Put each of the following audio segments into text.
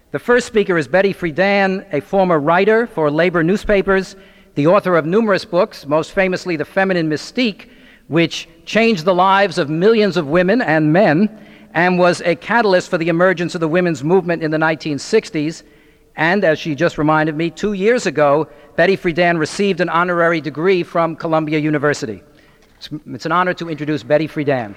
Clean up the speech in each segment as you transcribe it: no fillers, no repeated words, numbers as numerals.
The first speaker is Betty Friedan, a former writer for labor newspapers, the author of numerous books, most famously The Feminine Mystique, which changed the lives of millions of women and men and was a catalyst for the emergence of the women's movement in the 1960s. And as she just reminded me, 2 years ago, Betty Friedan received an honorary degree from Columbia University. It's an honor to introduce Betty Friedan.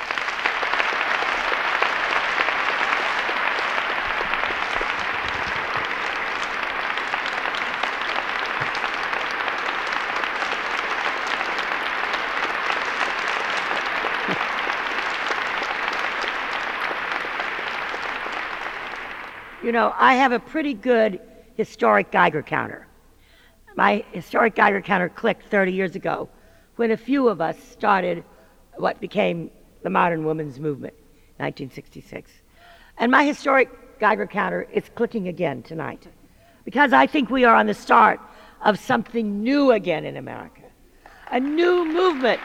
You know, I have a pretty good historic Geiger counter. My historic Geiger counter clicked 30 years ago when a few of us started what became the modern women's movement, 1966. And my historic Geiger counter is clicking again tonight because I think we are on the start of something new again in America. A new movement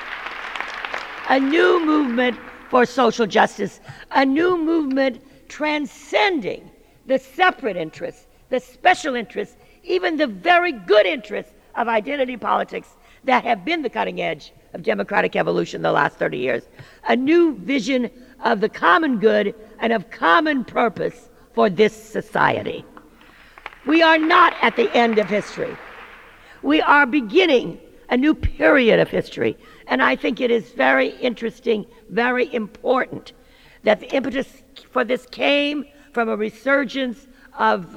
for social justice, a new movement transcending the separate interests, the special interests, even the very good interests of identity politics that have been the cutting edge of democratic evolution the last 30 years. A new vision of the common good and of common purpose for this society. We are not at the end of history. We are beginning a new period of history. And I think it is very interesting, very important that the impetus for this came from a resurgence of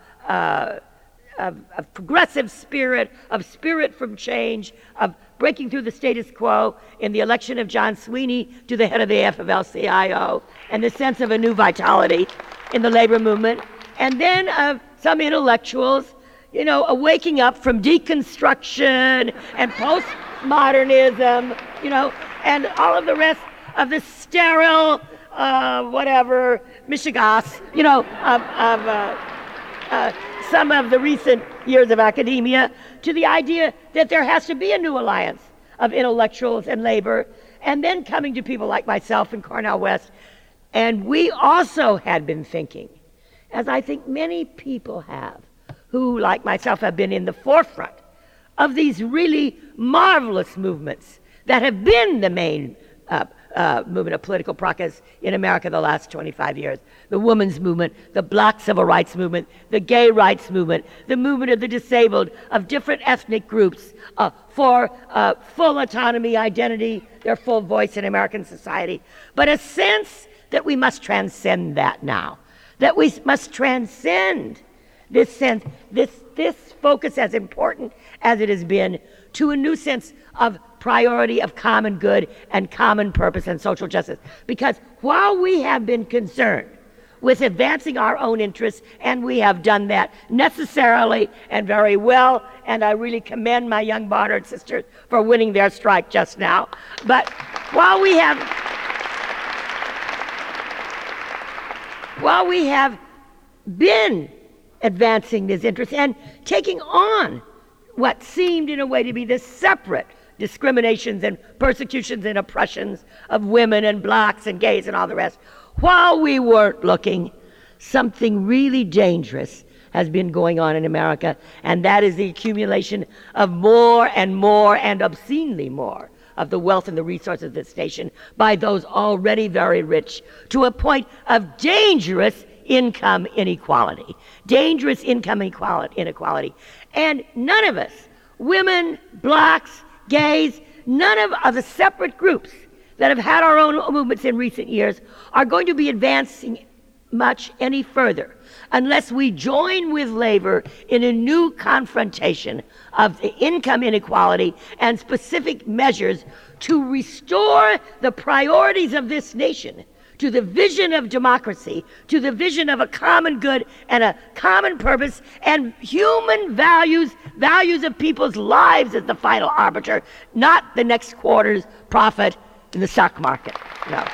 progressive spirit, of spirit from change, of breaking through the status quo in the election of John Sweeney to the head of the AFL-CIO, and the sense of a new vitality in the labor movement, and then of some intellectuals, you know, a waking up from deconstruction and postmodernism, you know, and all of the rest of the sterile, mishigas, you know, some of the recent years of academia, to the idea that there has to be a new alliance of intellectuals and labor, and then coming to people like myself and Cornel West. And we also had been thinking, as I think many people have, who, like myself, have been in the forefront of these really marvelous movements that have been the main movement of political progress in America the last 25 years. The women's movement, the black civil rights movement, the gay rights movement, the movement of the disabled, of different ethnic groups for full autonomy, identity, their full voice in American society. But a sense that we must transcend that now, that we must transcend this sense, this focus, as important as it has been, to a new sense of priority of common good and common purpose and social justice. Because while we have been concerned with advancing our own interests, and we have done that necessarily and very well, and I really commend my young modern sisters for winning their strike just now. But while we have been advancing these interests and taking on what seemed in a way to be the separate discriminations and persecutions and oppressions of women and blacks and gays and all the rest, while we weren't looking, something really dangerous has been going on in America, and that is the accumulation of more and more and obscenely more of the wealth and the resources of this nation by those already very rich, to a point of dangerous income inequality. Dangerous income inequality. And none of us, women, blacks, gays, none of the separate groups that have had our own movements in recent years are going to be advancing much any further unless we join with labor in a new confrontation of the income inequality and specific measures to restore the priorities of this nation to the vision of democracy, to the vision of a common good and a common purpose and human values of people's lives as the final arbiter, not the next quarter's profit in the stock market. No.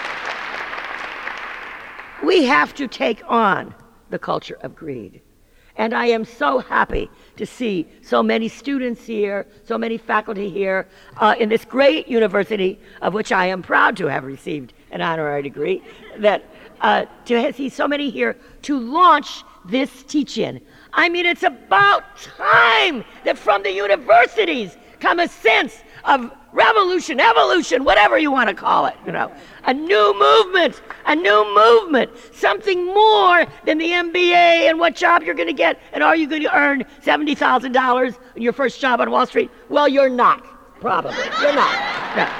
We have to take on the culture of greed. And I am so happy to see so many students here, so many faculty here in this great university, of which I am proud to have received an honorary degree, that to see so many here to launch this teach-in. I mean, it's about time that from the universities come a sense of revolution, evolution, whatever you want to call it, a new movement, something more than the MBA and what job you're going to get, and are you going to earn $70,000 in your first job on Wall Street? Well, you're not, probably. You're not. No.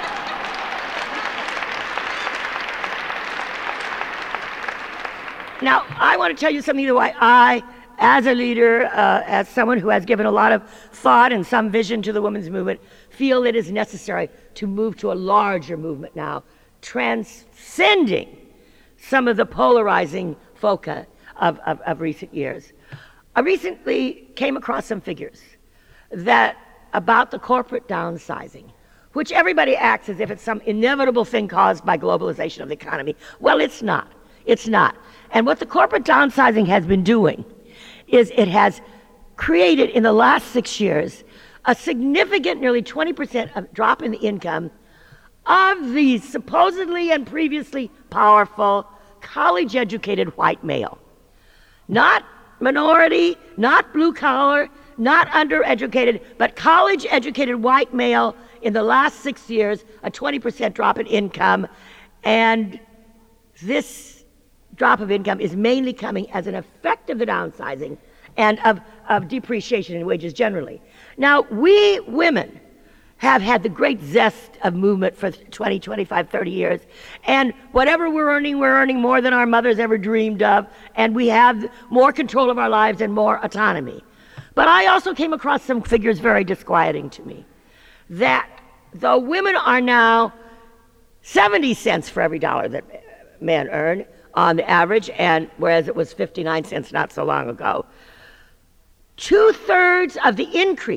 Now, I want to tell you something why I, as a leader, as someone who has given a lot of thought and some vision to the women's movement, feel it is necessary to move to a larger movement now, transcending some of the polarizing foci of recent years. I recently came across some figures about the corporate downsizing, which everybody acts as if it's some inevitable thing caused by globalization of the economy. Well, it's not. It's not. And what the corporate downsizing has been doing is it has created in the last 6 years a significant, nearly 20% drop in the income of the supposedly and previously powerful college-educated white male. Not minority, not blue collar, not undereducated, but college-educated white male in the last 6 years, a 20% drop in income. And this drop of income is mainly coming as an effect of the downsizing and of depreciation in wages generally. Now, we women have had the great zest of movement for 20, 25, 30 years, and whatever we're earning more than our mothers ever dreamed of, and we have more control of our lives and more autonomy. But I also came across some figures very disquieting to me, that though women are now 70 cents for every dollar that men earn on the average, and whereas it was 59 cents not so long ago, two-thirds of the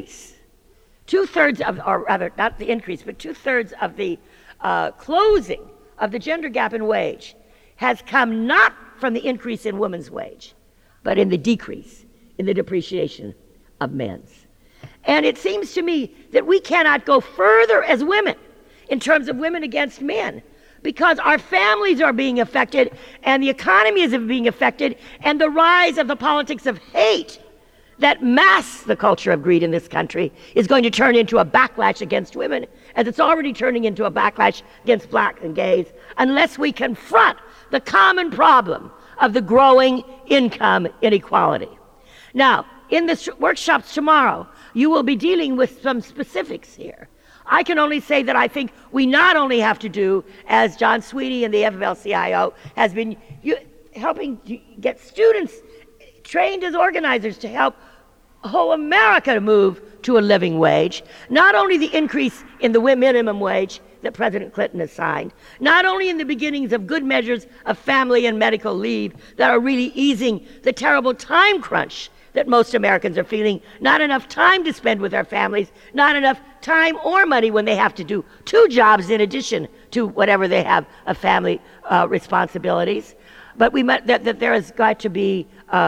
closing of the gender gap in wage has come not from the increase in women's wage, but in the decrease in the depreciation of men's. And it seems to me that we cannot go further as women in terms of women against men, because our families are being affected, and the economy is being affected, and the rise of the politics of hate that masks the culture of greed in this country is going to turn into a backlash against women, as it's already turning into a backlash against black and gays, unless we confront the common problem of the growing income inequality. Now, in the workshops tomorrow, you will be dealing with some specifics here. I can only say that I think we not only have to do, as John Sweeney and the FFL-CIO has been helping to get students trained as organizers to help whole America to move to a living wage, not only the increase in the minimum wage that President Clinton has signed, not only in the beginnings of good measures of family and medical leave that are really easing the terrible time crunch that most Americans are feeling, not enough time to spend with their families, not enough time or money when they have to do 2 jobs in addition to whatever they have of family responsibilities. But that there has got to be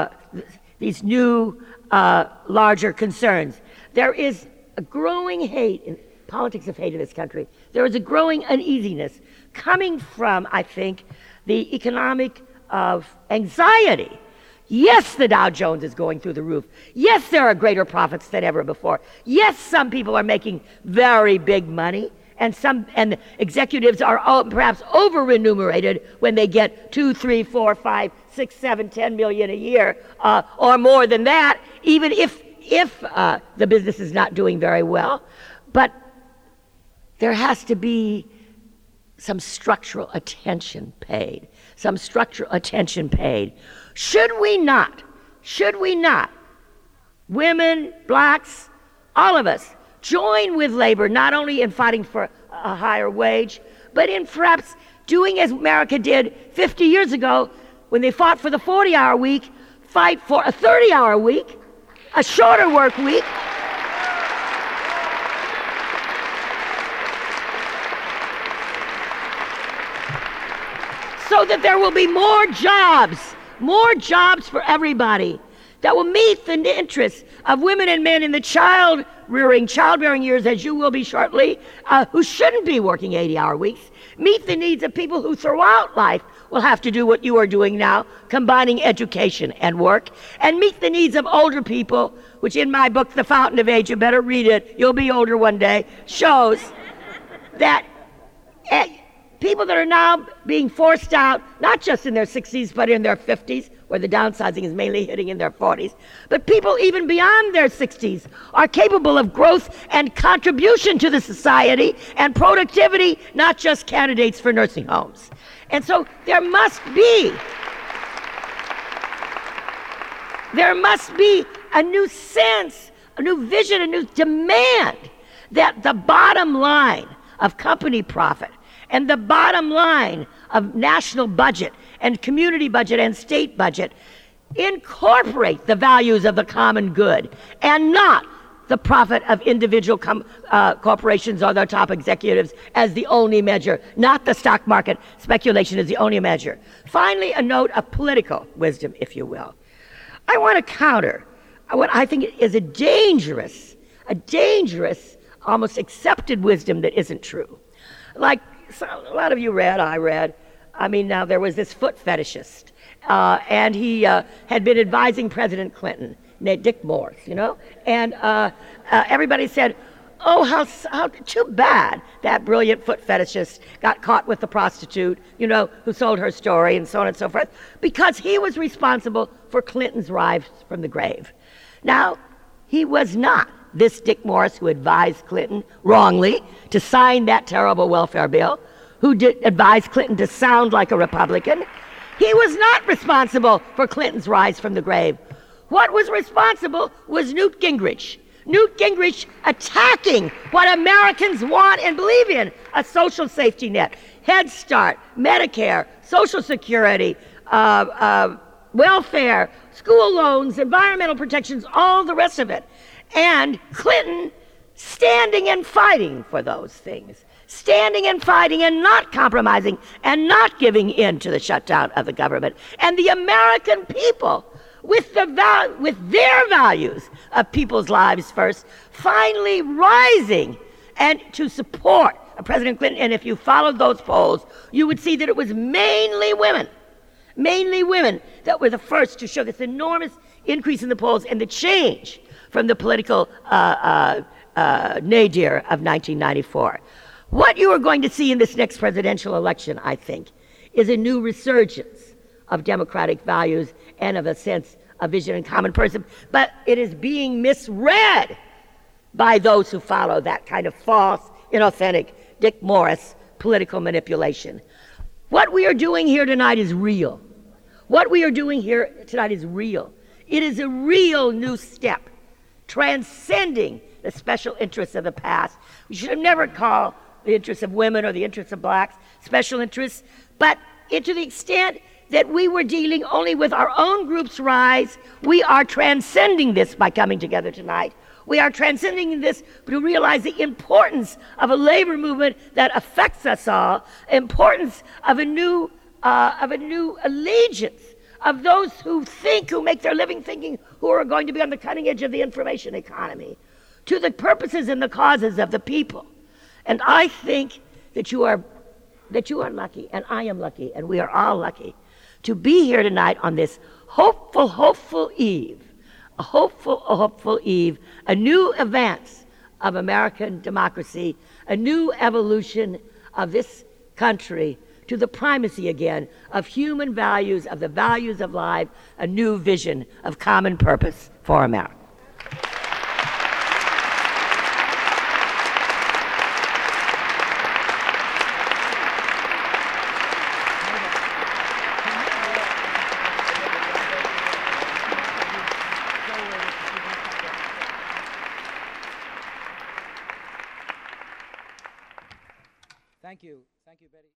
these new, larger concerns. There is a growing hate, in politics of hate in this country. There is a growing uneasiness coming from, I think, the economic anxiety. Yes, the Dow Jones is going through the roof. Yes, there are greater profits than ever before. Yes, some people are making very big money, and executives are perhaps over-remunerated when they get 2, 3, 4, 5, 6, 7, 10 million a year, or more than that, even if the business is not doing very well. But there has to be some structural attention paid. Should we not, women, blacks, all of us, join with labor, not only in fighting for a higher wage, but in perhaps doing as America did 50 years ago when they fought for the 40-hour week, fight for a 30-hour week, a shorter work week. So that there will be more jobs for everybody. that will meet the interests of women and men in the childbearing years, as you will be shortly, who shouldn't be working 80-hour weeks, meet the needs of people who throughout life will have to do what you are doing now, combining education and work, and meet the needs of older people, which in my book, The Fountain of Age, you better read it, you'll be older one day, shows that people that are now being forced out, not just in their 60s, but in their 50s, where the downsizing is mainly hitting in their 40s, but people even beyond their 60s are capable of growth and contribution to the society and productivity, not just candidates for nursing homes. And so there must be a new sense, a new vision, a new demand that the bottom line of company profit and the bottom line of national budget and community budget and state budget incorporate the values of the common good and not the profit of individual corporations or their top executives as the only measure, not the stock market speculation as the only measure. Finally, a note of political wisdom, if you will. I want to counter what I think is a dangerous, almost accepted wisdom that isn't true. Like a lot of you read, I read, now there was this foot fetishist, and he had been advising President Clinton, named Dick Morris, and everybody said, oh, how too bad that brilliant foot fetishist got caught with the prostitute, who sold her story and so on and so forth, because he was responsible for Clinton's rise from the grave. Now, he was not this Dick Morris who advised Clinton wrongly to sign that terrible welfare bill, who advised Clinton to sound like a Republican. He was not responsible for Clinton's rise from the grave. What was responsible was Newt Gingrich. Newt Gingrich attacking what Americans want and believe in, a social safety net, Head Start, Medicare, Social Security, welfare, school loans, environmental protections, all the rest of it. And Clinton standing and fighting for those things, standing and fighting and not compromising and not giving in to the shutdown of the government. And the American people, with their values of people's lives first, finally rising and to support President Clinton. And if you followed those polls, you would see that it was mainly women that were the first to show this enormous increase in the polls and the change from the political nadir of 1994. What you are going to see in this next presidential election, I think, is a new resurgence of democratic values and of a sense of vision and common person, but it is being misread by those who follow that kind of false, inauthentic, Dick Morris political manipulation. What we are doing here tonight is real. What we are doing here tonight is real. It is a real new step, transcending the special interests of the past. We should have never called the interests of women or the interests of blacks special interests, but to the extent that we were dealing only with our own group's rise, we are transcending this by coming together tonight. We are transcending this to realize the importance of a labor movement that affects us all, importance of a new allegiance of those who make their living thinking, who are going to be on the cutting edge of the information economy, to the purposes and the causes of the people. And I think that you are lucky, and I am lucky, and we are all lucky to be here tonight on this hopeful eve, a hopeful eve, a new advance of American democracy, a new evolution of this country to the primacy again of human values, of the values of life, a new vision of common purpose for America. Thank you. Thank you, Betty.